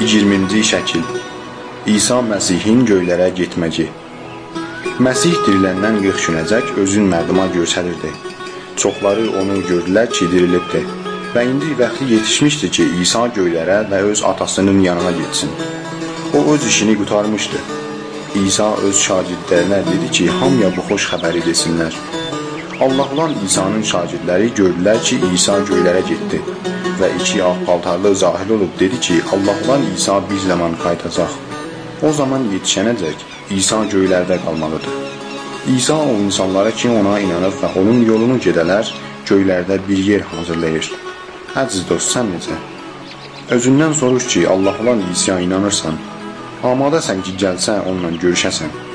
20-ci şəkil İsa Məsihin göylərə getməci. Məsih diriləndən 40 günəcək özün mərduma göstərirdi. Çoxları onu gördülər ki, dirilibdi və indi vaxtı yetişmişdi ki, İsa göylərə və öz atasının yanına getsin. O öz işini qurtarmışdı. İsa öz şagirdlərinə dedi ki, hamıya bu xoş xəbəri desinlər. Allah olan İsa'nın şagirdləri gördülər ki, İsa göylərə getdi və iki ağ paltarlı zahir olub dedi ki, Allah olan İsa bir zaman qayıtacaq. O zaman yetişənəcək İsa göylərdə qalmalıdır. İsa o insanlara ki, ona inanır və onun yolunu gedələr, göylərdə bir yer hazırlayır. Əziz dost, sən necə? Özündən soruş ki, Allah olan İsa'ya inanırsan, amadəsən ki, gəlsən onunla görüşəsən.